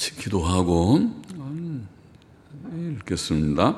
같이 기도하고 읽겠습니다.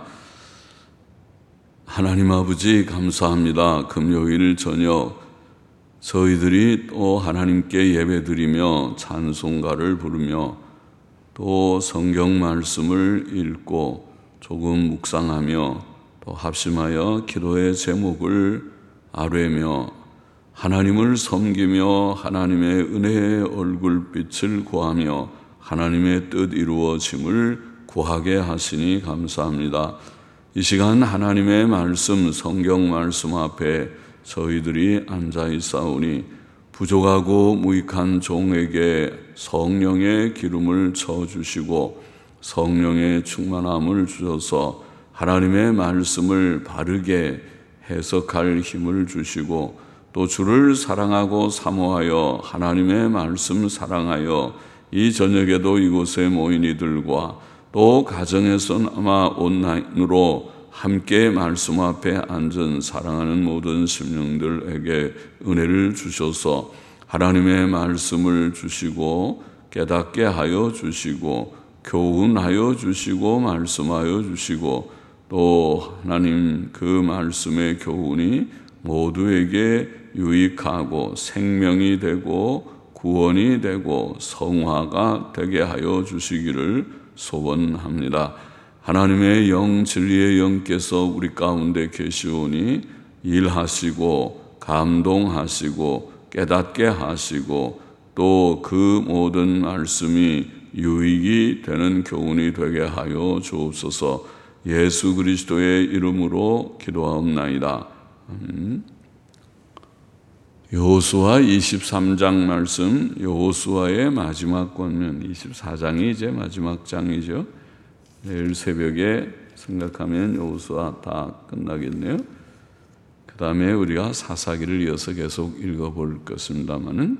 하나님 아버지 감사합니다. 금요일 저녁 저희들이 또 하나님께 예배드리며 찬송가를 부르며 또 성경 말씀을 읽고 조금 묵상하며 또 합심하여 기도의 제목을 아뢰며 하나님을 섬기며 하나님의 은혜의 얼굴빛을 구하며 하나님의 뜻 이루어짐을 구하게 하시니 감사합니다. 이 시간 하나님의 말씀, 성경 말씀 앞에 저희들이 앉아 있사오니 부족하고 무익한 종에게 성령의 기름을 쳐주시고 성령의 충만함을 주셔서 하나님의 말씀을 바르게 해석할 힘을 주시고 또 주를 사랑하고 사모하여 하나님의 말씀 사랑하여 이 저녁에도 이곳에 모인 이들과 또 가정에서나마 온라인으로 함께 말씀 앞에 앉은 사랑하는 모든 심령들에게 은혜를 주셔서 하나님의 말씀을 주시고 깨닫게 하여 주시고 교훈하여 주시고 말씀하여 주시고 또 하나님 그 말씀의 교훈이 모두에게 유익하고 생명이 되고 구원이 되고 성화가 되게 하여 주시기를 소원합니다. 하나님의 영 진리의 영께서 우리 가운데 계시오니 일하시고 감동하시고 깨닫게 하시고 또 그 모든 말씀이 유익이 되는 교훈이 되게 하여 주옵소서. 예수 그리스도의 이름으로 기도하옵나이다. 여호수아 23장 말씀, 여호수아의 마지막 권면, 24장이 이제 마지막 장이죠. 내일 새벽에 생각하면 여호수아 다 끝나겠네요. 그 다음에 우리가 사사기를 이어서 계속 읽어볼 것입니다마는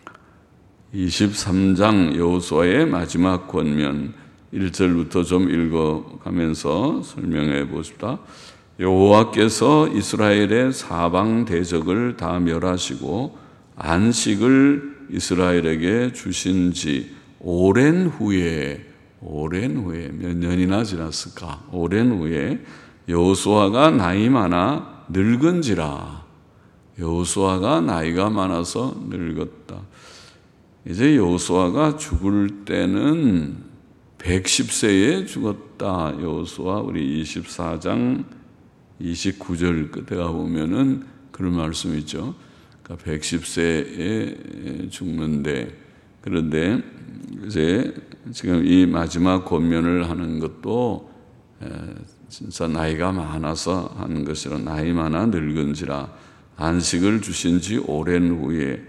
23장 여호수아의 마지막 권면 1절부터 좀 읽어가면서 설명해 보십시다. 여호와께서 이스라엘의 사방 대적을 다 멸하시고 안식을 이스라엘에게 주신 지 오랜 후에 몇 년이나 지났을까? 오랜 후에 여호수아가 나이 많아 늙은지라. 여호수아가 나이가 많아서 늙었다. 이제 여호수아가 죽을 때는 110세에 죽었다. 여호수아 우리 24장 29절 끝에 가보면은 그런 말씀이 있죠. 그러니까 110세에 죽는데, 그런데 이제 지금 이 마지막 권면을 하는 것도 진짜 나이가 많아서 하는 것이라 나이 많아 늙은지라 안식을 주신 지 오랜 후에.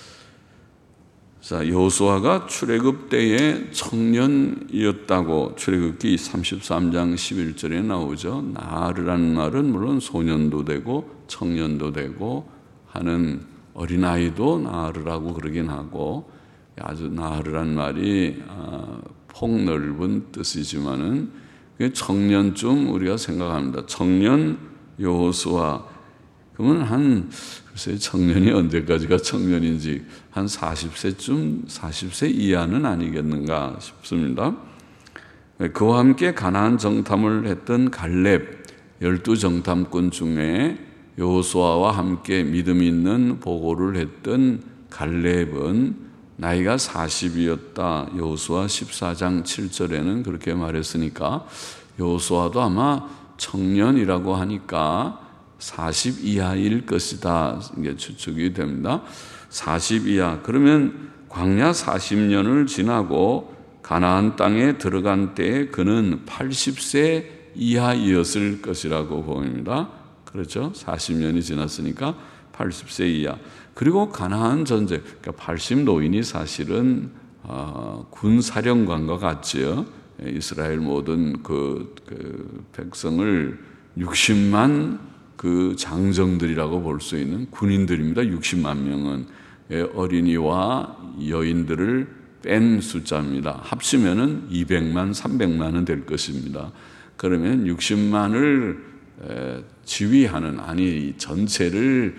자, 여호수아가 출애굽 때에 청년이었다고 출애굽기 33장 11절에 나오죠. 나르라는 말은 물론 소년도 되고 청년도 되고 하는 어린아이도 나르라고 그러긴 하고 아주 나르란 말이 폭넓은 뜻이지만은 청년쯤 우리가 생각합니다. 청년 여호수아 그러면 글쎄 청년이 언제까지가 청년인지 한 40세쯤 40세 이하는 아니겠는가 싶습니다. 그와 함께 가나안 정탐을 했던 갈렙 12정탐꾼 중에 여호수아와 함께 믿음 있는 보고를 했던 갈렙은 나이가 40이었다. 여호수아 14장 7절에는 그렇게 말했으니까 여호수아도 아마 청년이라고 하니까 40 이하일 것이다. 이게 추측이 됩니다. 40 이하. 그러면 광야 40년을 지나고 가나안 땅에 들어간 때에 그는 80세 이하이었을 것이라고 보입니다. 그렇죠? 40년이 지났으니까 80세 이하. 그리고 가나안 전쟁, 그러니까 80노인이 사실은 군사령관과 같지요. 이스라엘 모든 그 백성을 60만 그 장정들이라고 볼 수 있는 군인들입니다. 60만 명은 어린이와 여인들을 뺀 숫자입니다. 합치면은 200만, 300만은 될 것입니다. 그러면 60만을 지휘하는, 아니 전체를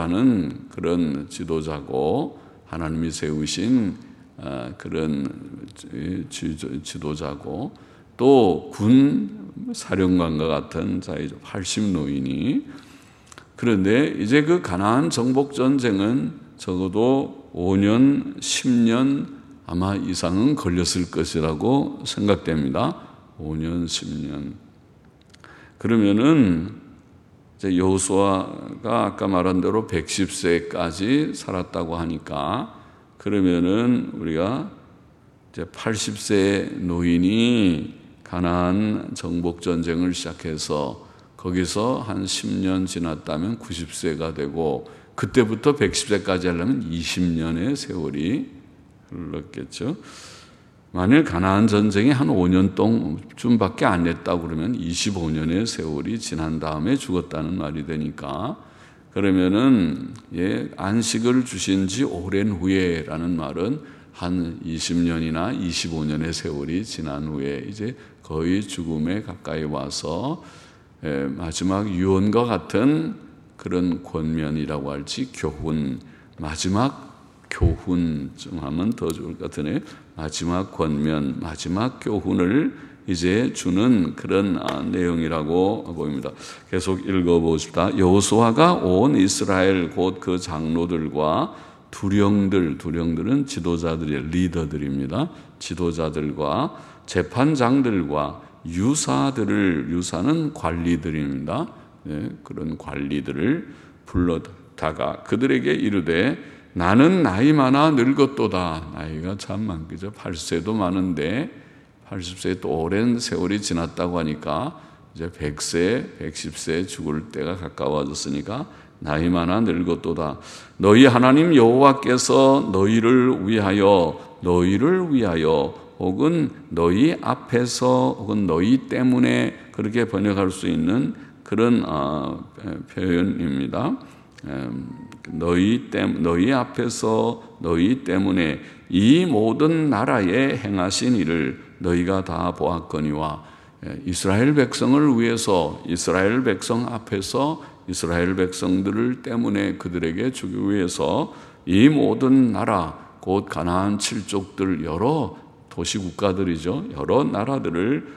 통솔하는 그런 지도자고 하나님이 세우신 그런 지도자고 또 군 사령관과 같은 자이죠. 80노인이. 그런데 이제 그 가나안 정복 전쟁은 적어도 5년, 10년 아마 이상은 걸렸을 것이라고 생각됩니다. 5년, 10년. 그러면은 이제 여호수아가 아까 말한 대로 110세까지 살았다고 하니까 그러면은 우리가 이제 80세 노인이 가나안 정복 전쟁을 시작해서 거기서 한 10년 지났다면 90세가 되고 그때부터 110세까지 하려면 20년의 세월이 흘렀겠죠. 만일 가나안 전쟁이 한 5년 동안쯤밖에 안 됐다고 그러면 25년의 세월이 지난 다음에 죽었다는 말이 되니까 그러면은 안식을 주신 지 오랜 후에라는 말은 한 20년이나 25년의 세월이 지난 후에 이제 거의 죽음에 가까이 와서 마지막 유언과 같은 그런 권면이라고 할지 교훈, 마지막 교훈 좀 하면 더 좋을 것 같으네요. 마지막 권면, 마지막 교훈을 이제 주는 그런 내용이라고 보입니다. 계속 읽어봅시다. 여호수아가 온 이스라엘 곧 그 장로들과 두령들은 지도자들의 리더들입니다. 지도자들과 재판장들과 유사는 관리들입니다. 그런 관리들을 불러다가 그들에게 이르되 나는 나이 많아 늙었도다. 나이가 참 많겠죠. 80세도 많은데 80세 또 오랜 세월이 지났다고 하니까 이제 100세, 110세 죽을 때가 가까워졌으니까 나이 많아 늙었도다. 너희 하나님 여호와께서 너희를 위하여 혹은 너희 앞에서 혹은 너희 때문에 그렇게 번역할 수 있는 그런 표현입니다. 너희 앞에서 너희 때문에 이 모든 나라에 행하신 일을 너희가 다 보았거니와 이스라엘 백성을 위해서 이스라엘 백성 앞에서 이스라엘 백성들을 때문에 그들에게 주기 위해서 이 모든 나라 곧 가나안 7족들 여러 도시 국가들이죠. 여러 나라들을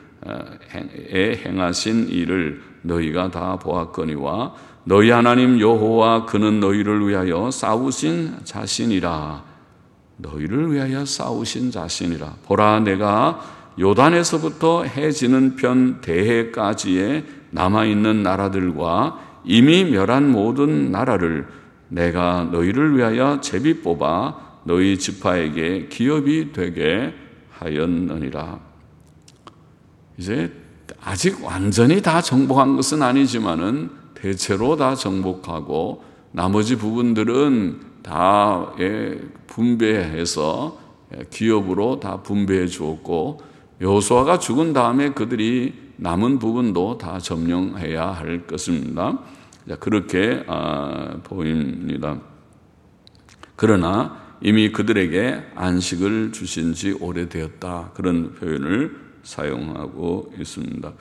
행하신 일을 너희가 다 보았거니와 너희 하나님 여호와 그는 너희를 위하여 싸우신 자신이라. 너희를 위하여 싸우신 자신이라. 보라 내가 요단에서부터 해 지는 편 대해까지의 남아있는 나라들과 이미 멸한 모든 나라를 내가 너희를 위하여 제비 뽑아 너희 지파에게 기업이 되게 하였느니라. 이제 아직 완전히 다 정복한 것은 아니지만은 대체로 다 정복하고 나머지 부분들은 다 분배해서 기업으로 다 분배해 주었고 여호수아가 죽은 다음에 그들이 남은 부분도 다 점령해야 할 것입니다. 그렇게 보입니다. 그러나 이미 그들에게 안식을 주신 지 오래되었다. 그런 표현을 사용하고 있습니다.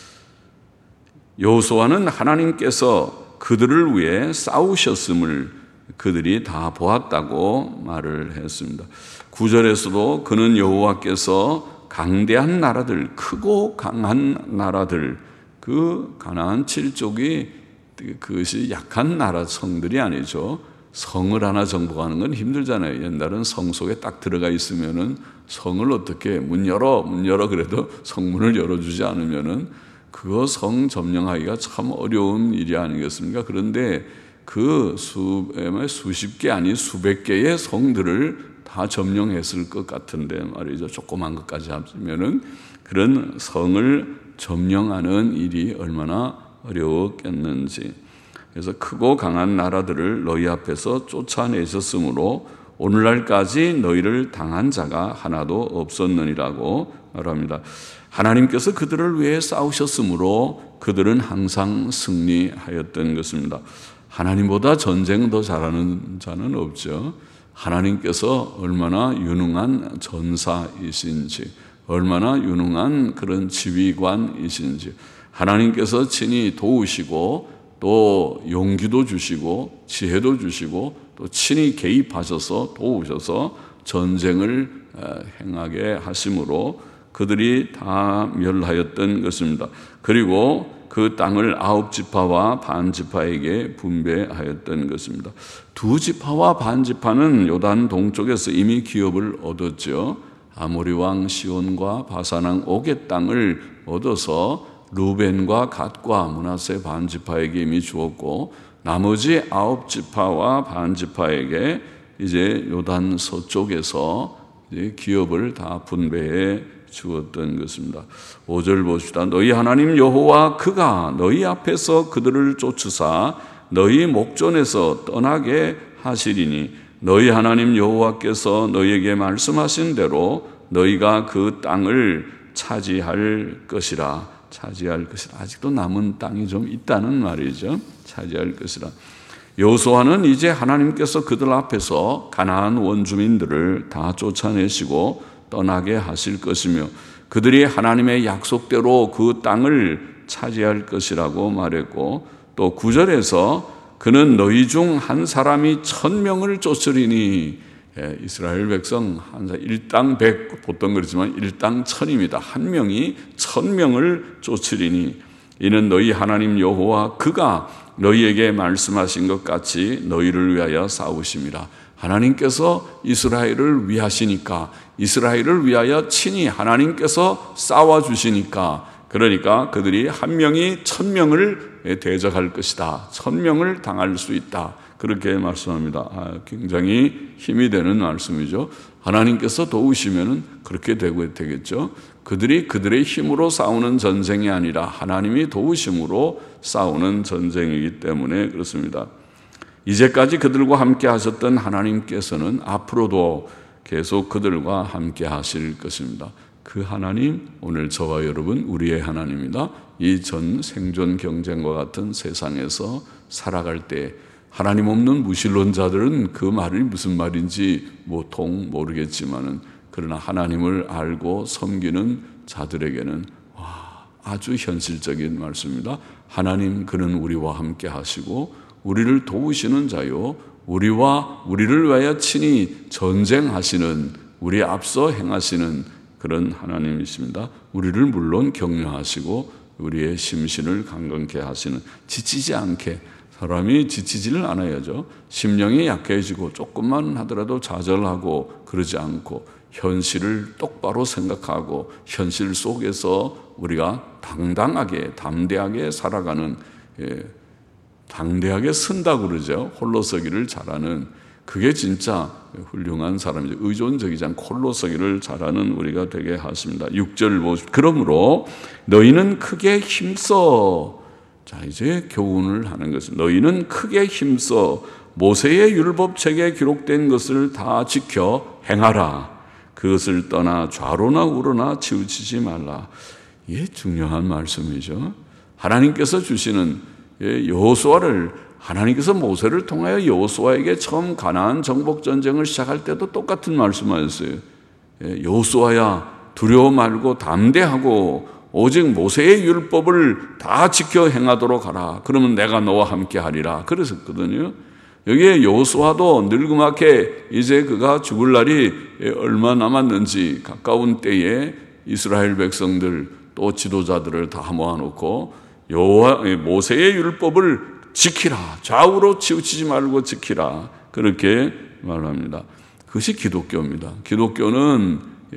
여호수아는 하나님께서 그들을 위해 싸우셨음을 그들이 다 보았다고 말을 했습니다. 9절에서도 그는 여호와께서 강대한 나라들, 크고 강한 나라들, 그 가나안 7족이 그것이 약한 나라 성들이 아니죠. 성을 하나 정복하는 건 힘들잖아요. 옛날은 성 속에 딱 들어가 있으면은 성을 어떻게 문 열어 그래도 성문을 열어주지 않으면은 그거 성 점령하기가 참 어려운 일이 아니겠습니까? 그런데 그 수십 개 아니 수백 개의 성들을 다 점령했을 것 같은데 말이죠. 조그만 것까지 합치면은 그런 성을 점령하는 일이 얼마나 어려웠겠는지. 그래서 크고 강한 나라들을 너희 앞에서 쫓아내셨으므로 오늘날까지 너희를 당한 자가 하나도 없었느니라고 말합니다. 하나님께서 그들을 위해 싸우셨으므로 그들은 항상 승리하였던 것입니다. 하나님보다 전쟁 더 잘하는 자는 없죠. 하나님께서 얼마나 유능한 전사이신지, 얼마나 유능한 그런 지휘관이신지, 하나님께서 친히 도우시고 또 용기도 주시고 지혜도 주시고 또 친히 개입하셔서 도우셔서 전쟁을 행하게 하심으로 그들이 다 멸하였던 것입니다. 그리고 그 땅을 9지파와 반지파에게 분배하였던 것입니다. 2지파와 반지파는 요단 동쪽에서 이미 기업을 얻었죠. 아모리 왕 시온과 바산 왕 옥의 땅을 얻어서 루벤과 갓과 므낫세 반지파에게 이미 주었고, 나머지 9지파와 반지파에게 이제 요단 서쪽에서 이제 기업을 다 분배해 주었던 것입니다. 5절 보십시다. 너희 하나님 여호와 그가 너희 앞에서 그들을 쫓으사 너희 목전에서 떠나게 하시리니 너희 하나님 여호와께서 너희에게 말씀하신 대로 너희가 그 땅을 차지할 것이라. 아직도 남은 땅이 좀 있다는 말이죠. 차지할 것이라. 여호수아는 이제 하나님께서 그들 앞에서 가나안 원주민들을 다 쫓아내시고 떠나게 하실 것이며 그들이 하나님의 약속대로 그 땅을 차지할 것이라고 말했고, 또 9절에서 그는 너희 중 한 사람이 1000명을 쫓으리니, 이스라엘 백성 일당 100 보통 그렇지만 일당 1000입니다. 한 명이 1000명을 쫓으리니 이는 너희 하나님 여호와 그가 너희에게 말씀하신 것 같이 너희를 위하여 싸우심이라. 하나님께서 이스라엘을 위하시니까, 이스라엘을 위하여 친히 하나님께서 싸워주시니까, 그러니까 그들이 한 명이 1000명을 대적할 것이다. 1000명을 당할 수 있다. 그렇게 말씀합니다. 굉장히 힘이 되는 말씀이죠. 하나님께서 도우시면 그렇게 되겠죠. 그들이 그들의 힘으로 싸우는 전쟁이 아니라 하나님이 도우심으로 싸우는 전쟁이기 때문에 그렇습니다. 이제까지 그들과 함께 하셨던 하나님께서는 앞으로도 계속 그들과 함께 하실 것입니다. 그 하나님, 오늘 저와 여러분 우리의 하나님이다. 이 전 생존 경쟁과 같은 세상에서 살아갈 때 하나님 없는 무신론자들은 그 말이 무슨 말인지 통 모르겠지만은, 그러나 하나님을 알고 섬기는 자들에게는 아주 현실적인 말씀입니다. 하나님, 그는 우리와 함께 하시고 우리를 도우시는 자요, 우리를 위하여 친히 전쟁하시는, 우리 앞서 행하시는 그런 하나님이십니다. 우리를 물론 격려하시고 우리의 심신을 강건케 하시는, 지치지 않게, 사람이 지치지를 않아야죠. 심령이 약해지고 조금만 하더라도 좌절하고 그러지 않고 현실을 똑바로 생각하고 현실 속에서 우리가 당당하게 담대하게 살아가는, 당대하게 선다고 그러죠. 홀로 서기를 잘하는, 그게 진짜 훌륭한 사람이죠. 의존적이지 않고 홀로 서기를 잘하는 우리가 되게 하십니다. 6절 보십시오. 그러므로 너희는 크게 힘써, 자 이제 교훈을 하는 것은, 너희는 크게 힘써 모세의 율법책에 기록된 것을 다 지켜 행하라. 그것을 떠나 좌로나 우로나 치우치지 말라. 이게 중요한 말씀이죠. 하나님께서 주시는 여호수아를, 하나님께서 모세를 통하여 여호수아에게 처음 가나안 정복 전쟁을 시작할 때도 똑같은 말씀하셨어요. 여호수아야, 두려워 말고 담대하고 오직 모세의 율법을 다 지켜 행하도록 하라. 그러면 내가 너와 함께 하리라. 그랬었거든요. 여기에 여호수아도 늙음하게 이제 그가 죽을 날이 얼마 남았는지 가까운 때에 이스라엘 백성들 또 지도자들을 다 모아놓고 모세의 율법을 지키라. 좌우로 치우치지 말고 지키라. 그렇게 말합니다. 그것이 기독교입니다. 기독교는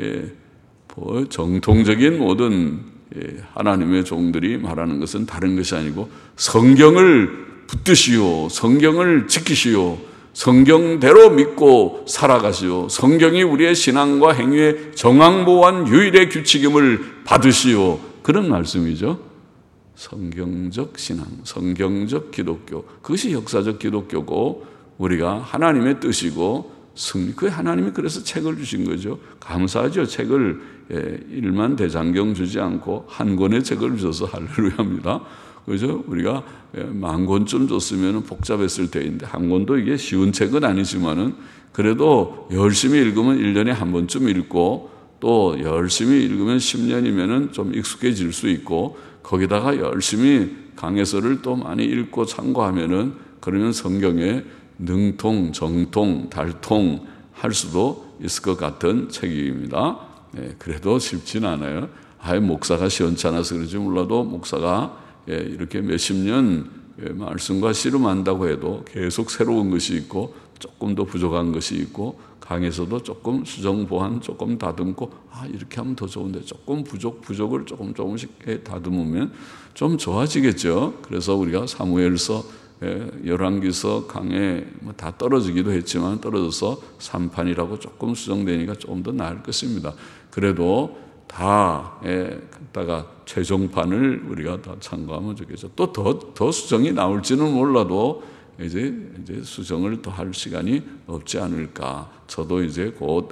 정통적인 모든 하나님의 종들이 말하는 것은 다른 것이 아니고, 성경을 붙드시오, 성경을 지키시오, 성경대로 믿고 살아가시오, 성경이 우리의 신앙과 행위의 정황보완 유일의 규칙임을 받으시오, 그런 말씀이죠. 성경적 신앙, 성경적 기독교, 그것이 역사적 기독교고 우리가 하나님의 뜻이고 그 하나님이 그래서 책을 주신 거죠. 감사하죠. 책을 1만 대장경 주지 않고 한 권의 책을 주셔서 할렐루야입니다. 그죠? 우리가 10,000권쯤 줬으면 복잡했을 때인데, 한 권도 이게 쉬운 책은 아니지만은 그래도 열심히 읽으면 1년에 한 번쯤 읽고, 또 열심히 읽으면 10년이면은 좀 익숙해질 수 있고, 거기다가 열심히 강해서를 또 많이 읽고 참고하면은, 그러면 성경에 능통, 정통, 달통 할 수도 있을 것 같은 책입니다. 그래도 쉽지는 않아요. 목사가 시원찮아서 그런지 몰라도 목사가 이렇게 몇십 년 말씀과 씨름한다고 해도 계속 새로운 것이 있고 조금 더 부족한 것이 있고 강에서도 조금 수정 보완 조금 다듬고 이렇게 하면 더 좋은데 조금 부족을 조금씩 다듬으면 좀 좋아지겠죠. 그래서 우리가 사무엘서 열왕기서 강에 다 떨어지기도 했지만 떨어져서 3판이라고 조금 수정되니까 조금 더 나을 것입니다. 그래도 다 갖다가 최종판을 우리가 다 참고하면 좋겠죠. 또 더 수정이 나올지는 몰라도 이제 수정을 더 할 시간이 없지 않을까. 저도 이제 곧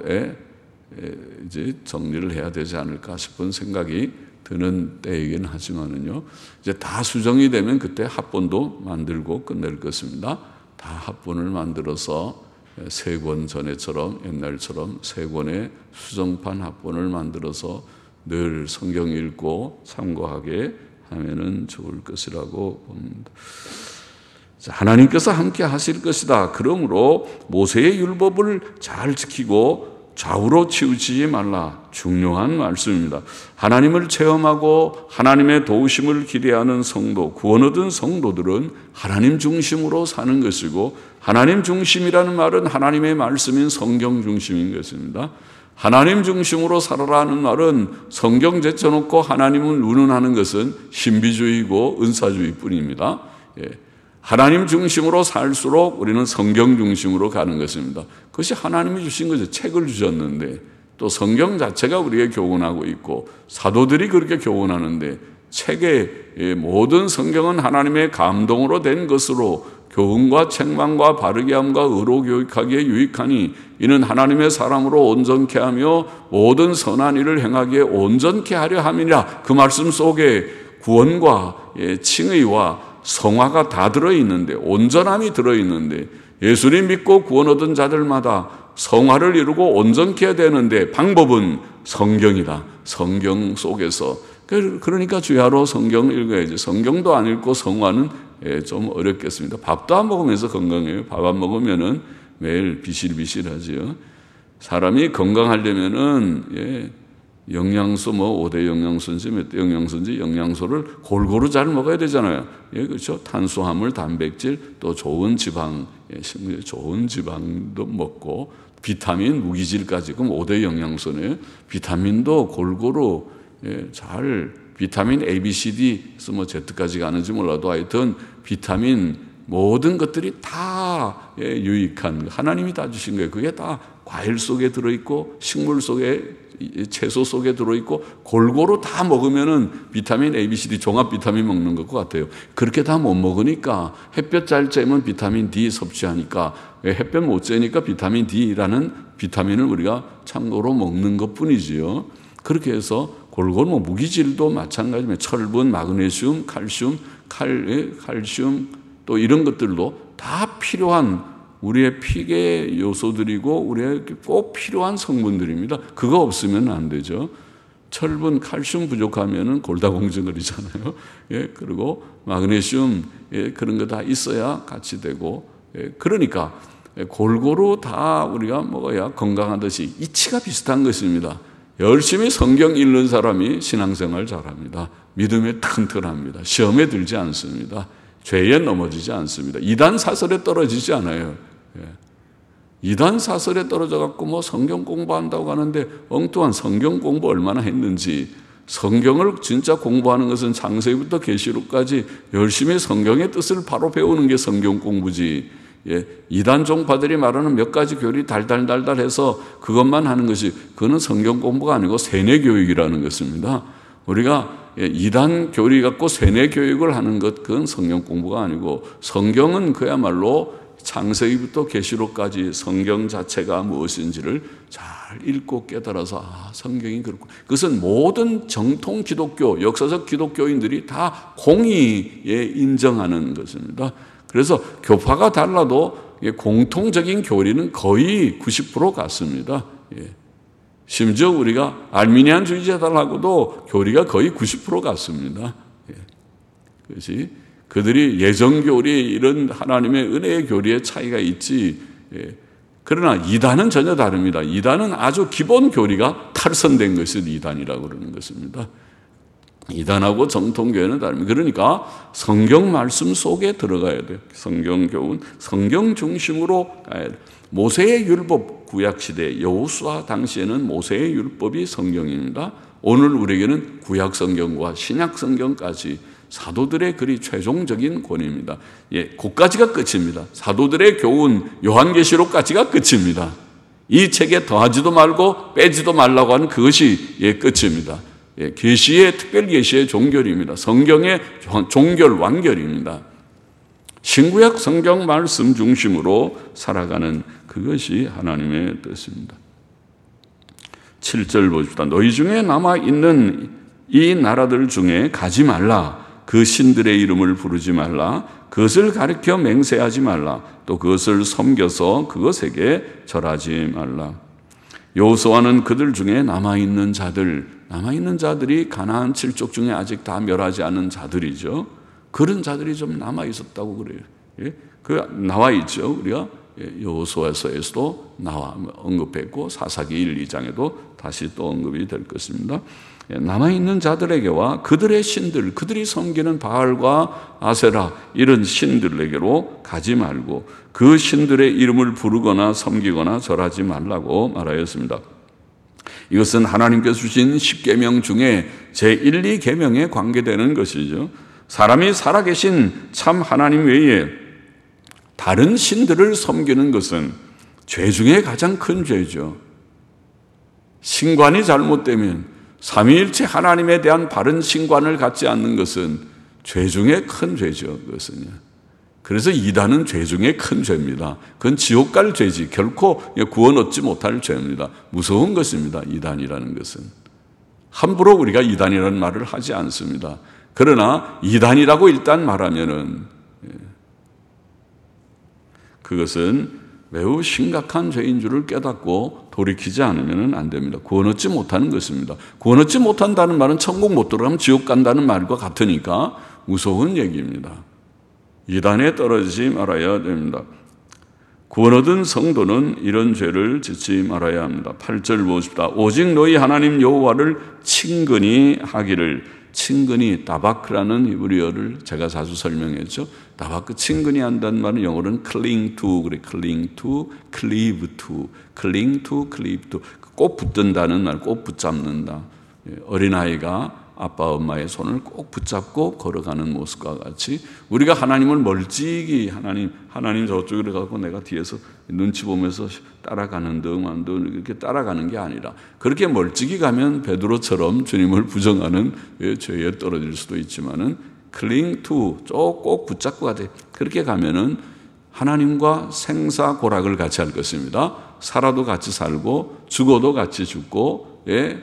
이제 정리를 해야 되지 않을까 싶은 생각이 드는 때이긴 하지만은요. 이제 다 수정이 되면 그때 합본도 만들고 끝낼 것입니다. 다 합본을 만들어서 3권 전에처럼 옛날처럼 3권의 수정판 합본을 만들어서 늘 성경 읽고 참고하게 하면은 좋을 것이라고 봅니다. 하나님께서 함께 하실 것이다. 그러므로 모세의 율법을 잘 지키고 좌우로 치우치지 말라. 중요한 말씀입니다. 하나님을 체험하고 하나님의 도우심을 기대하는 성도, 구원 얻은 성도들은 하나님 중심으로 사는 것이고, 하나님 중심이라는 말은 하나님의 말씀인 성경 중심인 것입니다. 하나님 중심으로 살아라는 말은 성경 제쳐놓고 하나님을 운운하는 것은 신비주의고 은사주의뿐입니다. 하나님 중심으로 살수록 우리는 성경 중심으로 가는 것입니다. 그것이 하나님이 주신 거죠. 책을 주셨는데 또 성경 자체가 우리에게 교훈하고 있고 사도들이 그렇게 교훈하는데 책의 모든 성경은 하나님의 감동으로 된 것으로 교훈과 책망과 바르게 함과 의로 교육하기에 유익하니 이는 하나님의 사람으로 온전케 하며 모든 선한 일을 행하기에 온전케 하려 함이라. 그 말씀 속에 구원과 칭의와 성화가 다 들어있는데, 온전함이 들어있는데, 예수님 믿고 구원 얻은 자들마다 성화를 이루고 온전케 해야 되는데 방법은 성경이다. 성경 속에서. 그러니까 주야로 성경을 읽어야지. 성경도 안 읽고 성화는 좀 어렵겠습니다. 밥도 안 먹으면서 건강해요. 밥 안 먹으면은 매일 비실비실하지요. 사람이 건강하려면은 영양소 5대 영양소인지 몇 대 영양소인지 영양소를 골고루 잘 먹어야 되잖아요. 그렇죠? 탄수화물, 단백질, 또 좋은 지방, 좋은 지방도 먹고 비타민, 무기질까지 그럼 5대 영양소네요. 비타민도 골고루 잘 비타민 A, B, C, D, Z까지 가는지 몰라도 하여튼 비타민 모든 것들이 다 유익한 하나님이 다 주신 거예요. 그게 다 과일 속에 들어있고 식물 속에 채소 속에 들어있고 골고루 다 먹으면은 비타민 A, B, C, D 종합 비타민 먹는 것 같아요. 그렇게 다 못 먹으니까 햇볕 잘 쬐면 비타민 D 섭취하니까 햇볕 못 쬐니까 비타민 D라는 비타민을 우리가 참고로 먹는 것 뿐이지요. 그렇게 해서 골고루 무기질도 마찬가지입니다. 철분, 마그네슘, 칼슘 또 이런 것들도 다 필요한 우리의 피계 요소들이고 우리에게 꼭 필요한 성분들입니다. 그거 없으면 안 되죠. 철분, 칼슘 부족하면은 골다공증거리잖아요. 그리고 마그네슘 그런 거 다 있어야 같이 되고 그러니까 골고루 다 우리가 먹어야 건강하듯이 이치가 비슷한 것입니다. 열심히 성경 읽는 사람이 신앙생활 잘합니다. 믿음에 튼튼합니다. 시험에 들지 않습니다. 죄에 넘어지지 않습니다. 이단 사설에 떨어지지 않아요. 이단 사설에 떨어져 갖고 성경 공부한다고 하는데 엉뚱한 성경 공부 얼마나 했는지, 성경을 진짜 공부하는 것은 창세기부터 계시록까지 열심히 성경의 뜻을 바로 배우는 게 성경 공부지. 이단 종파들이 말하는 몇 가지 교리 달달달달해서 그것만 하는 것이 그거는 성경 공부가 아니고 세뇌 교육이라는 것입니다. 우리가 이단 교리 갖고 세뇌 교육을 하는 것 그건 성경 공부가 아니고 성경은 그야말로 창세기부터 계시록까지 성경 자체가 무엇인지를 잘 읽고 깨달아서 성경이 그렇고 그것은 모든 정통 기독교 역사적 기독교인들이 다 공의에 인정하는 것입니다. 그래서 교파가 달라도 공통적인 교리는 거의 90% 같습니다. 심지어 우리가 알미니안주의자들하고도 교리가 거의 90% 같습니다. 그것이 그들이 예정교리 이런 하나님의 은혜의 교리의 차이가 있지 그러나 이단은 전혀 다릅니다. 이단은 아주 기본 교리가 탈선된 것이 이단이라고 그러는 것입니다. 이단하고 정통교회는 다릅니다. 그러니까 성경 말씀 속에 들어가야 돼요. 성경 교훈, 성경 중심으로 가야 돼요. 모세의 율법, 구약시대 여호수아 당시에는 모세의 율법이 성경입니다. 오늘 우리에게는 구약 성경과 신약 성경까지 사도들의 글이 최종적인 권위입니다. 그까지가 끝입니다. 사도들의 교훈, 요한계시록까지가 끝입니다. 이 책에 더하지도 말고 빼지도 말라고 하는 그것이 끝입니다. 계시의 특별 계시의 종결입니다. 성경의 종결 완결입니다. 신구약 성경 말씀 중심으로 살아가는 그것이 하나님의 뜻입니다. 7절 보십시다. 너희 중에 남아있는 이 나라들 중에 가지 말라. 그 신들의 이름을 부르지 말라. 그것을 가리켜 맹세하지 말라. 또 그것을 섬겨서 그것에게 절하지 말라. 여호수아는 그들 중에 남아있는 자들이 가나안 7족 중에 아직 다 멸하지 않은 자들이죠. 그런 자들이 좀 남아있었다고 그래요. 나와 있죠. 우리가 여호수아서에서도 언급했고 사사기 1, 2장에도 다시 또 언급이 될 것입니다. 남아있는 자들에게와 그들의 신들, 그들이 섬기는 바알과 아세라 이런 신들에게로 가지 말고 그 신들의 이름을 부르거나 섬기거나 절하지 말라고 말하였습니다. 이것은 하나님께서 주신 10계명 중에 제1, 2계명에 관계되는 것이죠. 사람이 살아계신 참 하나님 외에 다른 신들을 섬기는 것은 죄 중에 가장 큰 죄죠. 신관이 잘못되면 삼위일체 하나님에 대한 바른 신관을 갖지 않는 것은 죄 중에 큰 죄죠. 그것은요. 그래서 이단은 죄 중에 큰 죄입니다. 그건 지옥 갈 죄지 결코 구원 얻지 못할 죄입니다. 무서운 것입니다. 이단이라는 것은. 함부로 우리가 이단이라는 말을 하지 않습니다. 그러나 이단이라고 일단 말하면은 그것은 매우 심각한 죄인 줄을 깨닫고 돌이키지 않으면 안 됩니다. 구원 얻지 못하는 것입니다. 구원 얻지 못한다는 말은 천국 못 들어가면 지옥 간다는 말과 같으니까 무서운 얘기입니다. 이단에 떨어지지 말아야 됩니다. 구원 얻은 성도는 이런 죄를 짓지 말아야 합니다. 8절 보십시다. 오직 너희 하나님 여호와를 친근히 하기를. 친근히 다바크라는 히브리어를 제가 자주 설명했죠. 다바크 친근히 한다는 말은 영어로는 cling to 그래. cling to, cleave to, cling to, cleave to. 꼭 붙든다는 말, 꼭 붙잡는다. 어린아이가 아빠 엄마의 손을 꼭 붙잡고 걸어가는 모습과 같이 우리가 하나님을 멀찍이 하나님 저쪽으로 가고 내가 뒤에서 눈치 보면서 따라가는 등 이렇게 따라가는 게 아니라 그렇게 멀찍이 가면 베드로처럼 주님을 부정하는 죄에 떨어질 수도 있지만은 cling to 꼭 붙잡고 가야 돼. 그렇게 가면은 하나님과 생사고락을 같이 할 것입니다. 살아도 같이 살고 죽어도 같이 죽고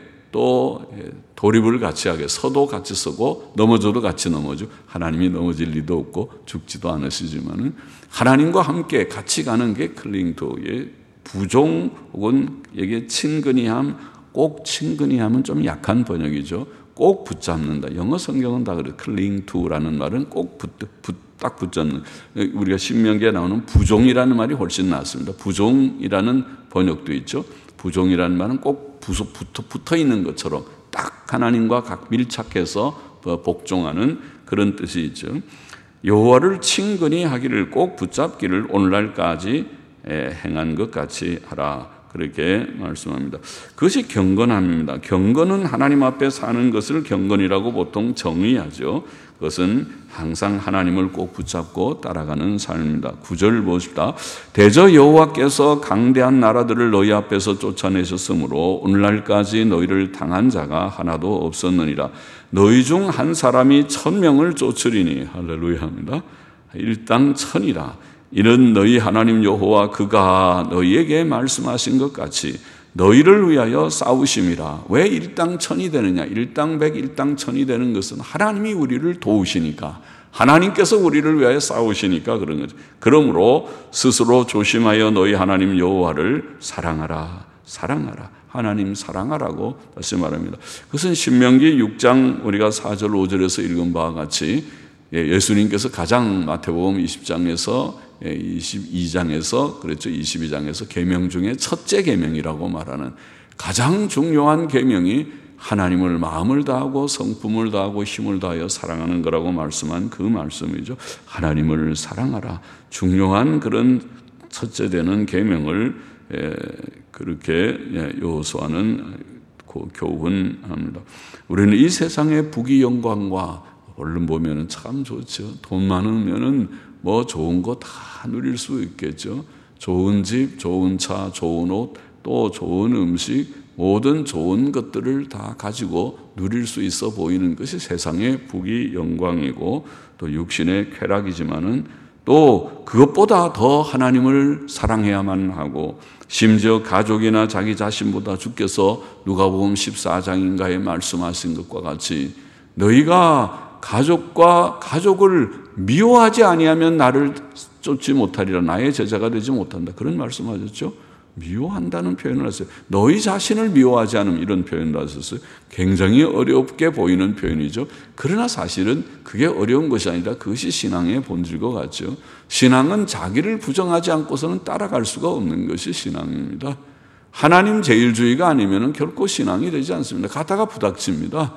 또 도립을 같이 하게 서도 같이 서고 넘어져도 같이 넘어져. 하나님이 넘어질 리도 없고 죽지도 않으시지만은 하나님과 함께 같이 가는 게 클링 투의 부종 혹은 이게 친근히함. 꼭 친근히함은 좀 약한 번역이죠. 꼭 붙잡는다. 영어 성경은 다 그래요. 클링 투라는 말은 꼭 딱 붙잡는. 우리가 신명기에 나오는 부종이라는 말이 훨씬 낫습니다. 부종이라는 번역도 있죠. 부종이라는 말은 꼭 붙어 있는 것처럼 딱 하나님과 각 밀착해서 복종하는 그런 뜻이 있죠. 여호와를 친근히 하기를 꼭 붙잡기를 오늘날까지 행한 것 같이 하라. 그렇게 말씀합니다. 그것이 경건함입니다. 경건은 하나님 앞에 사는 것을 경건이라고 보통 정의하죠. 그것은 항상 하나님을 꼭 붙잡고 따라가는 삶입니다. 9절 보십시다. 대저 여호와께서 강대한 나라들을 너희 앞에서 쫓아내셨으므로 오늘날까지 너희를 당한 자가 하나도 없었느니라. 너희 중 한 사람이 1000명을 쫓으리니 할렐루야입니다. 일당 1000이라. 이는 너희 하나님 여호와 그가 너희에게 말씀하신 것 같이 너희를 위하여 싸우심이라. 왜 일당 1000이 되느냐? 일당 100, 일당 1000이 되는 것은 하나님이 우리를 도우시니까, 하나님께서 우리를 위하여 싸우시니까 그런 거죠. 그러므로 스스로 조심하여 너희 하나님 여호와를 사랑하라. 하나님 사랑하라고 다시 말합니다. 그것은 신명기 6장 우리가 4절 5절에서 읽은 바와 같이 예수님께서 가장 마태복음 20장에서 22장에서 그랬죠. 22장에서 계명 중에 첫째 계명이라고 말하는 가장 중요한 계명이 하나님을 마음을 다하고 성품을 다하고 힘을 다하여 사랑하는 거라고 말씀한 그 말씀이죠. 하나님을 사랑하라. 중요한 그런 첫째 되는 계명을 그렇게 여호수아는 교훈합니다. 우리는 이 세상의 부귀 영광과 얼른 보면은 참 좋죠. 돈 많으면은 뭐 좋은 거 다 누릴 수 있겠죠. 좋은 집, 좋은 차, 좋은 옷, 또 좋은 음식, 모든 좋은 것들을 다 가지고 누릴 수 있어 보이는 것이 세상의 부귀 영광이고 또 육신의 쾌락이지만은 또 그것보다 더 하나님을 사랑해야만 하고 심지어 가족이나 자기 자신보다 주께서 누가복음 14장인가에 말씀하신 것과 같이 너희가 가족을 미워하지 아니하면 나를 쫓지 못하리라. 나의 제자가 되지 못한다. 그런 말씀하셨죠. 미워한다는 표현을 하셨어요. 너희 자신을 미워하지 않으면 이런 표현도 하셨어요. 굉장히 어렵게 보이는 표현이죠. 그러나 사실은 그게 어려운 것이 아니라 그것이 신앙의 본질과 같죠. 신앙은 자기를 부정하지 않고서는 따라갈 수가 없는 것이 신앙입니다. 하나님 제일주의가 아니면 결코 신앙이 되지 않습니다. 가다가 부닥칩니다.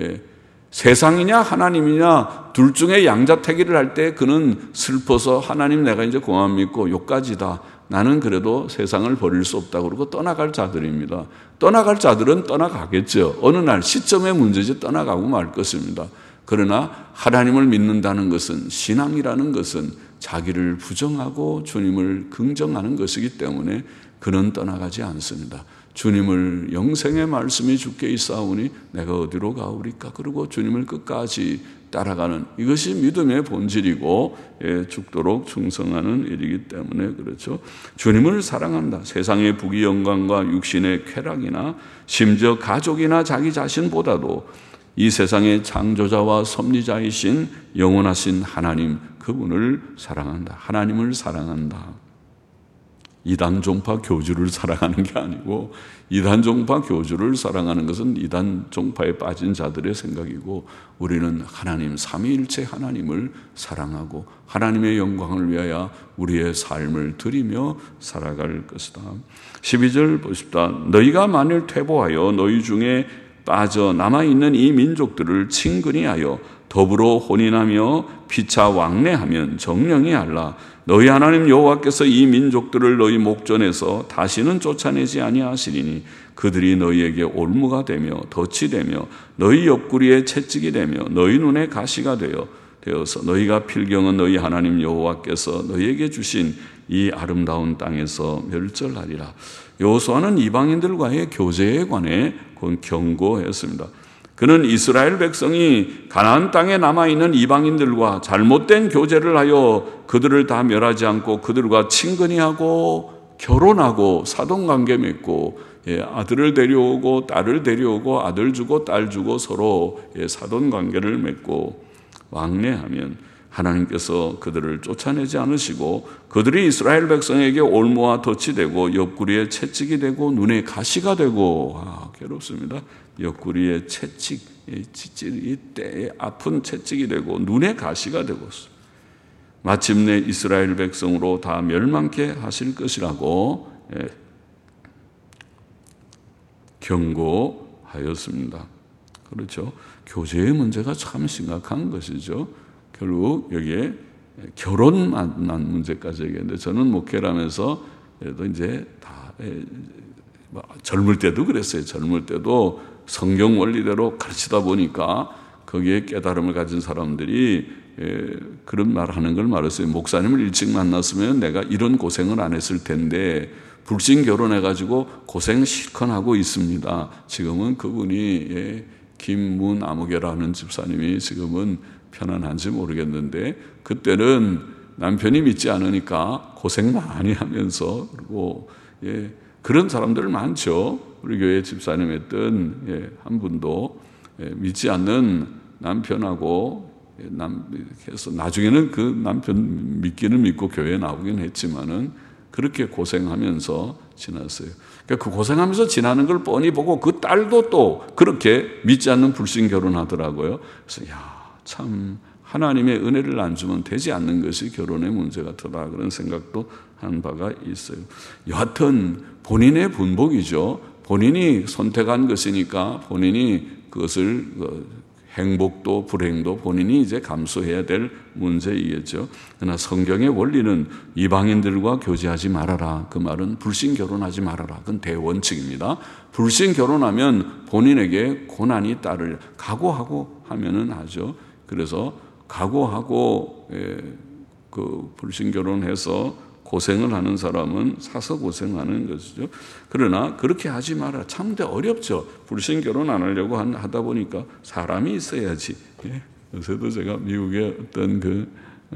세상이냐 하나님이냐 둘 중에 양자택일을 할 때 그는 슬퍼서 하나님 내가 이제 그만 믿고 요까지다. 나는 그래도 세상을 버릴 수 없다고 그러고 떠나갈 자들입니다. 떠나갈 자들은 떠나가겠죠. 어느 날 시점의 문제지 떠나가고 말 것입니다. 그러나 하나님을 믿는다는 것은 신앙이라는 것은 자기를 부정하고 주님을 긍정하는 것이기 때문에 그는 떠나가지 않습니다. 주님을 영생의 말씀이 주께 있사오니 내가 어디로 가오리까? 그리고 주님을 끝까지 따라가는 이것이 믿음의 본질이고 죽도록 충성하는 일이기 때문에 그렇죠. 주님을 사랑한다. 세상의 부귀 영광과 육신의 쾌락이나 심지어 가족이나 자기 자신보다도 이 세상의 창조자와 섭리자이신 영원하신 하나님 그분을 사랑한다. 하나님을 사랑한다. 이단 종파 교주를 사랑하는 게 아니고 이단 종파 교주를 사랑하는 것은 이단 종파에 빠진 자들의 생각이고 우리는 하나님 삼위일체 하나님을 사랑하고 하나님의 영광을 위하여 우리의 삶을 드리며 살아갈 것이다. 12절 보십시다. 너희가 만일 퇴보하여 너희 중에 빠져 남아있는 이 민족들을 친근히 하여 더불어 혼인하며 피차 왕래하면 정령이 알라. 너희 하나님 여호와께서 이 민족들을 너희 목전에서 다시는 쫓아내지 아니하시리니 그들이 너희에게 올무가 되며 덫이 되며 너희 옆구리에 채찍이 되며 너희 눈에 가시가 되어서 너희가 필경은 너희 하나님 여호와께서 너희에게 주신 이 아름다운 땅에서 멸절하리라. 여호수아는 이방인들과의 교제에 관해 경고했습니다. 그는 이스라엘 백성이 가나안 땅에 남아있는 이방인들과 잘못된 교제를 하여 그들을 다 멸하지 않고 그들과 친근히 하고 결혼하고 사돈관계 맺고 아들을 데려오고 딸을 데려오고 아들 주고 딸 주고 서로 사돈관계를 맺고 왕래하면 하나님께서 그들을 쫓아내지 않으시고 그들이 이스라엘 백성에게 올무와 덫이 되고 옆구리에 채찍이 되고 눈에 가시가 되고 괴롭습니다. 옆구리에 채찍, 이때 아픈 채찍이 되고 눈에 가시가 되고 마침내 이스라엘 백성으로 다 멸망케 하실 것이라고 경고하였습니다. 그렇죠. 교제의 문제가 참 심각한 것이죠. 결국 여기에 결혼 만난 문제까지 얘기했는데 저는 목회라면서 그래도 이제 다 젊을 때도 그랬어요. 젊을 때도 성경 원리대로 가르치다 보니까 거기에 깨달음을 가진 사람들이 그런 말하는 걸 말했어요. 목사님을 일찍 만났으면 내가 이런 고생을 안 했을 텐데 불신 결혼해가지고 고생 실컷 하고 있습니다. 지금은 그분이 김문아무개라는 집사님이 지금은 편안한지 모르겠는데 그때는 남편이 믿지 않으니까 고생 많이 하면서 그리고 그런 사람들 많죠. 우리 교회 집사님 했던 한 분도 믿지 않는 남편하고 해서 나중에는 그 남편 믿기는 믿고 교회에 나오긴 했지만은 그렇게 고생하면서 지났어요. 그러니까 그 고생하면서 지나는 걸 뻔히 보고 그 딸도 또 그렇게 믿지 않는 불신 결혼하더라고요. 그래서 참 하나님의 은혜를 안 주면 되지 않는 것이 결혼의 문제 같다. 그런 생각도 한 바가 있어요. 여하튼 본인의 분복이죠. 본인이 선택한 것이니까 본인이 그것을 행복도 불행도 본인이 이제 감수해야 될 문제이겠죠. 그러나 성경의 원리는 이방인들과 교제하지 말아라. 그 말은 불신 결혼하지 말아라. 그건 대원칙입니다. 불신 결혼하면 본인에게 고난이 따를 각오하고 하면은 하죠. 그래서 각오하고 그 불신 결혼해서 고생을 하는 사람은 사서 고생하는 것이죠. 그러나 그렇게 하지 마라. 참 어렵죠. 불신 결혼 안 하려고 하다 보니까 사람이 있어야지. 요새도 제가 미국의 어떤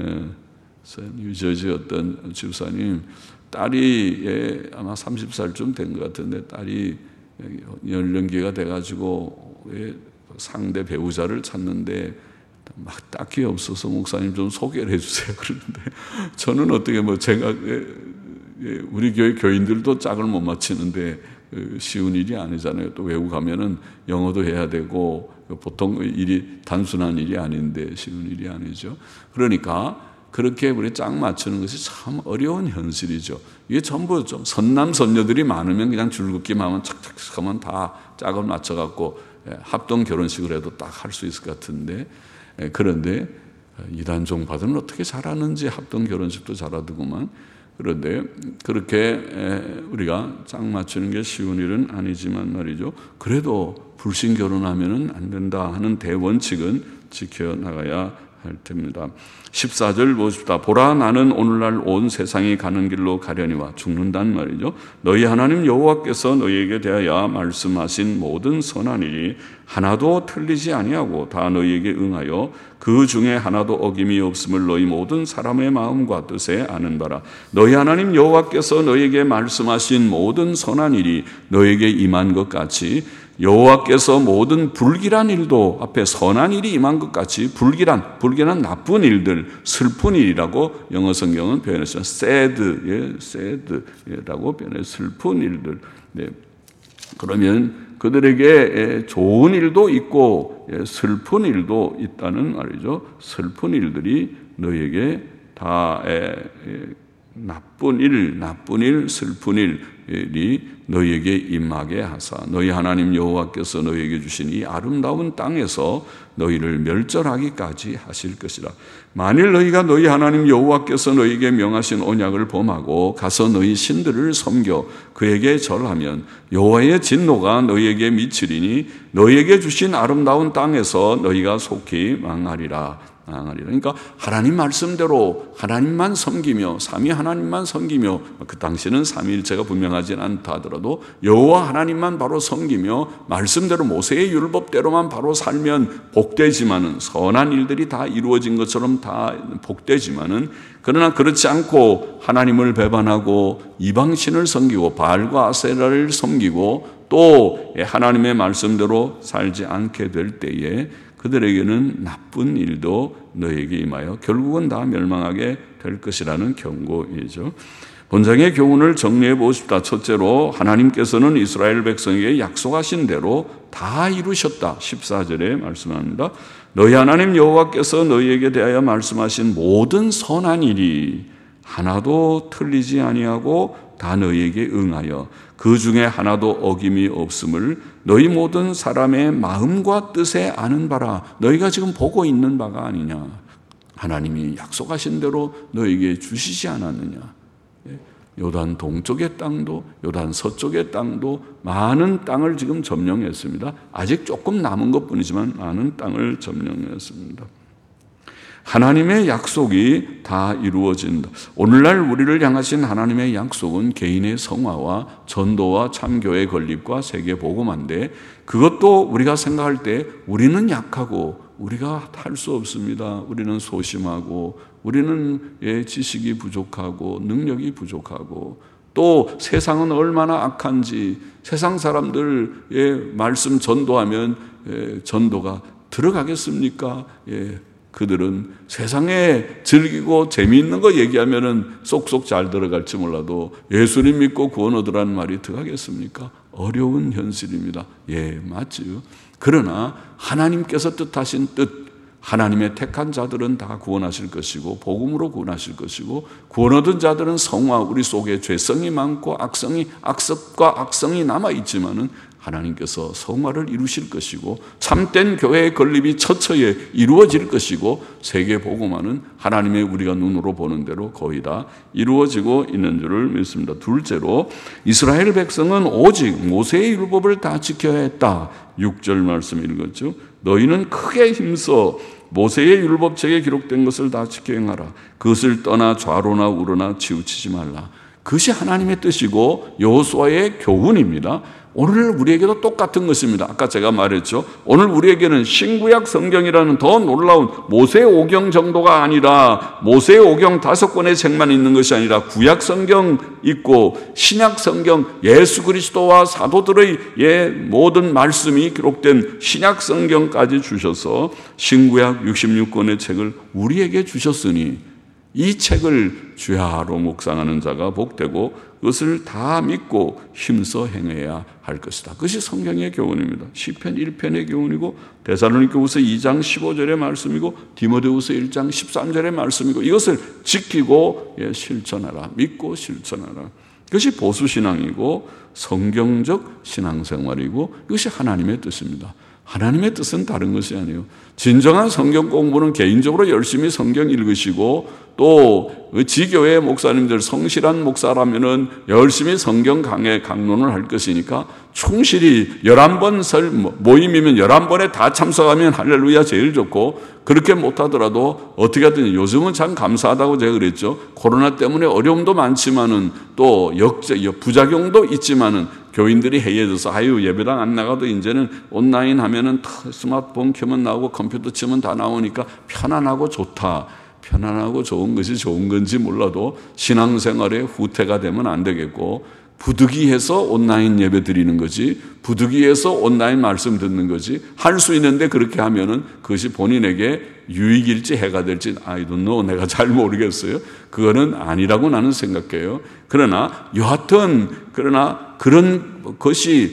뉴저지 어떤 집사님 딸이 아마 30살쯤 된 것 같은데 딸이 연령기가 돼가지고 상대 배우자를 찾는데 막 딱히 없어서 목사님 좀 소개를 해주세요. 그러는데 저는 어떻게 제가 우리 교회 교인들도 짝을 못 맞히는데 쉬운 일이 아니잖아요. 또 외국 가면은 영어도 해야 되고 보통 일이 단순한 일이 아닌데 쉬운 일이 아니죠. 그러니까 그렇게 우리 짝 맞추는 것이 참 어려운 현실이죠. 이게 전부 좀 선남 선녀들이 많으면 그냥 줄긋기만 하면 착착착 하면 다 짝을 맞춰갖고 합동 결혼식을 해도 딱 할 수 있을 것 같은데 그런데 이단 종파들은 어떻게 잘하는지 합동 결혼식도 잘하더구만. 그런데 그렇게 우리가 짝 맞추는 게 쉬운 일은 아니지만 말이죠. 그래도 불신 결혼하면은 안 된다 하는 대원칙은 지켜나가야 할 텐입니다. 14절 보십시다. 보라 나는 오늘날 온 세상이 가는 길로 가려니와 죽는단 말이죠. 너희 하나님 여호와께서 너희에게 대하여 말씀하신 모든 선한 일이 하나도 틀리지 아니하고 다 너희에게 응하여 그 중에 하나도 어김이 없음을 너희 모든 사람의 마음과 뜻에 아는 바라. 너희 하나님 여호와께서 너희에게 말씀하신 모든 선한 일이 너희에게 임한 것 같이 여호와께서 모든 불길한 일도 앞에 선한 일이 임한 것 같이 불길한 나쁜 일들, 슬픈 일이라고 영어 성경은 표현했어요. sad라고 표현해요. 슬픈 일들. 네. 그러면 그들에게 좋은 일도 있고 슬픈 일도 있다는 말이죠. 슬픈 일들이 너에게 다 나쁜 일, 슬픈 일이 너희에게 임하게 하사 너희 하나님 여호와께서 너희에게 주신 이 아름다운 땅에서 너희를 멸절하기까지 하실 것이라. 만일 너희가 너희 하나님 여호와께서 너희에게 명하신 언약을 범하고 가서 너희 신들을 섬겨 그에게 절하면 여호와의 진노가 너희에게 미치리니 너희에게 주신 아름다운 땅에서 너희가 속히 망하리라. 그러니까 하나님 말씀대로 하나님만 섬기며 삼위 하나님만 섬기며 그 당시는 삼위일체가 분명하진 않다 하더라도 여호와 하나님만 바로 섬기며 말씀대로 모세의 율법대로만 바로 살면 복되지만은 선한 일들이 다 이루어진 것처럼 다 복되지만은 그러나 그렇지 않고 하나님을 배반하고 이방신을 섬기고 바알과 아세라를 섬기고 또 하나님의 말씀대로 살지 않게 될 때에 그들에게는 나쁜 일도 너에게 임하여 결국은 다 멸망하게 될 것이라는 경고이죠. 본장의 교훈을 정리해 보십시다. 첫째로 하나님께서는 이스라엘 백성에게 약속하신 대로 다 이루셨다. 14절에 말씀합니다. 너희 하나님 여호와께서 너희에게 대하여 말씀하신 모든 선한 일이 하나도 틀리지 아니하고 다 너희에게 응하여 그 중에 하나도 어김이 없음을 너희 모든 사람의 마음과 뜻에 아는 바라. 너희가 지금 보고 있는 바가 아니냐. 하나님이 약속하신 대로 너희에게 주시지 않았느냐. 요단 동쪽의 땅도 요단 서쪽의 땅도 많은 땅을 지금 점령했습니다. 아직 조금 남은 것뿐이지만 많은 땅을 점령했습니다. 하나님의 약속이 다 이루어진다. 오늘날 우리를 향하신 하나님의 약속은 개인의 성화와 전도와 참교의 건립과 세계 복음화인데 그것도 우리가 생각할 때 우리는 약하고 우리가 할 수 없습니다. 우리는 소심하고 우리는 지식이 부족하고 능력이 부족하고 또 세상은 얼마나 악한지 세상 사람들의 말씀 전도하면 전도가 들어가겠습니까? 그들은 세상에 즐기고 재미있는 거 얘기하면은 쏙쏙 잘 들어갈지 몰라도 예수님 믿고 구원 얻으라는 말이 들어가겠습니까? 어려운 현실입니다. 맞지요. 그러나 하나님께서 뜻하신 뜻, 하나님의 택한 자들은 다 구원하실 것이고 복음으로 구원하실 것이고 구원 얻은 자들은 성화 우리 속에 죄성이 많고 악습과 악성이 남아있지만은 하나님께서 성화를 이루실 것이고 참된 교회의 건립이 처처에 이루어질 것이고 세계 복음화는 하나님의 우리가 눈으로 보는 대로 거의 다 이루어지고 있는 줄을 믿습니다. 둘째로 이스라엘 백성은 오직 모세의 율법을 다 지켜야 했다. 6절 말씀 읽었죠. 너희는 크게 힘써 모세의 율법책에 기록된 것을 다 지켜 행하라. 그것을 떠나 좌로나 우로나 치우치지 말라. 그것이 하나님의 뜻이고 여호수아의 교훈입니다. 오늘 우리에게도 똑같은 것입니다. 아까 제가 말했죠. 오늘 우리에게는 신구약 성경이라는 더 놀라운 모세 오경 정도가 아니라 모세 오경 5권의 책만 있는 것이 아니라 구약 성경 있고 신약 성경 예수 그리스도와 사도들의 모든 말씀이 기록된 신약 성경까지 주셔서 신구약 66권의 책을 우리에게 주셨으니 이 책을 주야로 묵상하는 자가 복되고 그것을 다 믿고 힘써 행해야 할 것이다. 그것이 성경의 교훈입니다. 시편 1편의 교훈이고 데살로니가후서 2장 15절의 말씀이고 디모데후서 1장 13절의 말씀이고 이것을 지키고 실천하라. 믿고 실천하라. 그것이 보수신앙이고 성경적 신앙생활이고 이것이 하나님의 뜻입니다. 하나님의 뜻은 다른 것이 아니에요. 진정한 성경 공부는 개인적으로 열심히 성경 읽으시고 또 지교회 목사님들 성실한 목사라면은 열심히 성경 강론을 할 것이니까 충실히 11번 모임이면 11번에 다 참석하면 할렐루야 제일 좋고 그렇게 못하더라도 어떻게 하든 요즘은 참 감사하다고 제가 그랬죠. 코로나 때문에 어려움도 많지만은 또 부작용도 있지만은 교인들이 해이해져서 예배당 안 나가도 이제는 온라인 하면은 스마트폰 켜면 나오고 컴퓨터 치면 다 나오니까 편안하고 좋다. 편안하고 좋은 것이 좋은 건지 몰라도 신앙생활에 후퇴가 되면 안 되겠고 부득이해서 온라인 예배 드리는 거지 부득이해서 온라인 말씀 듣는 거지 할 수 있는데 그렇게 하면은 그것이 본인에게 유익일지 해가 될지 I don't know 내가 잘 모르겠어요. 그거는 아니라고 나는 생각해요. 그러나 여하튼 그런 것이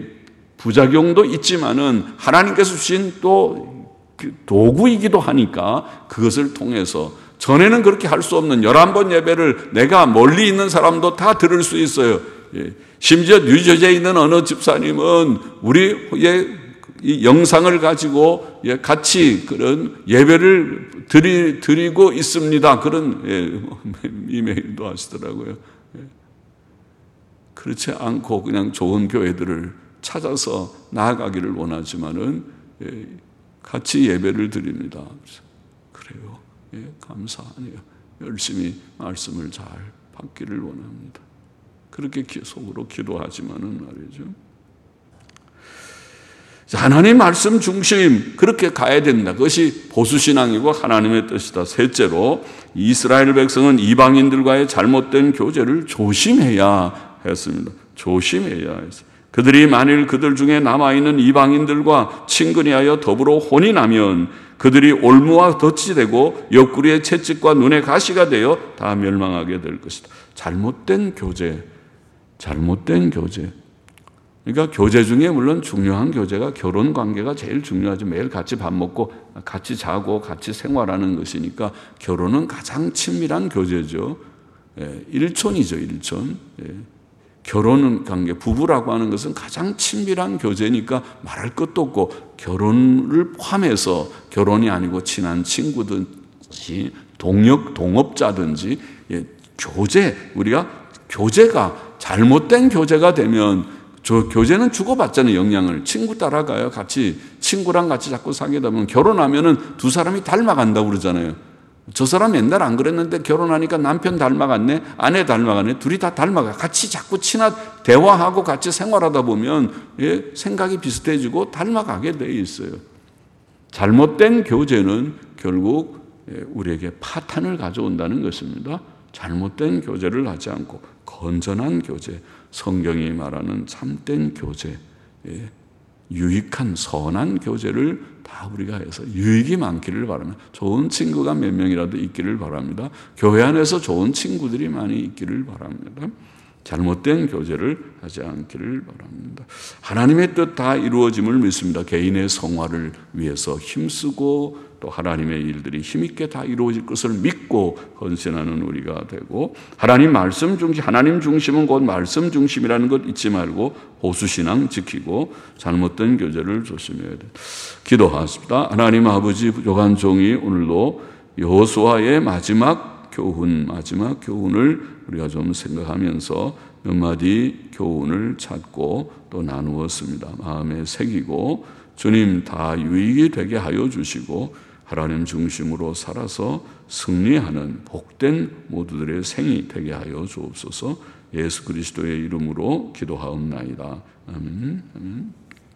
부작용도 있지만은 하나님께서 주신 또 도구이기도 하니까 그것을 통해서 전에는 그렇게 할 수 없는 11번 예배를 내가 멀리 있는 사람도 다 들을 수 있어요. 심지어 뉴저지에 있는 어느 집사님은 우리의 이 영상을 가지고 같이 그런 예배를 드리고 있습니다. 그런 이메일도 하시더라고요. 그렇지 않고 그냥 좋은 교회들을 찾아서 나아가기를 원하지만은 같이 예배를 드립니다. 그래요. 감사하네요. 열심히 말씀을 잘 받기를 원합니다. 그렇게 속으로 기도하지만은 말이죠. 하나님 말씀 중심 그렇게 가야 된다. 그것이 보수신앙이고 하나님의 뜻이다. 셋째로 이스라엘 백성은 이방인들과의 잘못된 교제를 조심해야 했습니다. 조심해야 했습니다. 그들이 만일 그들 중에 남아있는 이방인들과 친근히하여 더불어 혼이 나면 그들이 올무와 덫이 되고 옆구리의 채찍과 눈의 가시가 되어 다 멸망하게 될 것이다. 잘못된 교제. 그러니까 교제 중에 물론 중요한 교제가 결혼 관계가 제일 중요하죠. 매일 같이 밥 먹고 같이 자고 같이 생활하는 것이니까 결혼은 가장 친밀한 교제죠. 일촌이죠, 일촌. 결혼 관계, 부부라고 하는 것은 가장 친밀한 교제니까 말할 것도 없고 결혼을 포함해서 결혼이 아니고 친한 친구든지 동업자든지 교제가 잘못된 교제가 되면 교제는 주고받잖아요. 영향을. 친구 따라가요. 친구랑 같이 자꾸 사귀다 보면 결혼하면은 두 사람이 닮아간다고 그러잖아요. 저 사람 옛날 안 그랬는데 결혼하니까 남편 닮아갔네, 아내 닮아갔네, 둘이 다 닮아가. 같이 자꾸 대화하고 같이 생활하다 보면 생각이 비슷해지고 닮아가게 돼 있어요. 잘못된 교제는 결국 우리에게 파탄을 가져온다는 것입니다. 잘못된 교제를 하지 않고 건전한 교제, 성경이 말하는 참된 교제, 유익한 선한 교제를 다 우리가 해서 유익이 많기를 바랍니다. 좋은 친구가 몇 명이라도 있기를 바랍니다. 교회 안에서 좋은 친구들이 많이 있기를 바랍니다. 잘못된 교제를 하지 않기를 바랍니다. 하나님의 뜻 다 이루어짐을 믿습니다. 개인의 성화를 위해서 힘쓰고 또 하나님의 일들이 힘있게 다 이루어질 것을 믿고 헌신하는 우리가 되고, 하나님 말씀 중심, 하나님 중심은 곧 말씀 중심이라는 것 잊지 말고 호수신앙 지키고 잘못된 교제를 조심해야 돼. 기도하십니다. 하나님 아버지, 부족한 종이 오늘도 여호수아의 마지막 교훈을 우리가 좀 생각하면서 몇 마디 교훈을 찾고 또 나누었습니다. 마음에 새기고 주님 다 유익이 되게 하여 주시고 하나님 중심으로 살아서 승리하는 복된 모두들의 생이 되게 하여 주옵소서. 예수 그리스도의 이름으로 기도하옵나이다. 아멘.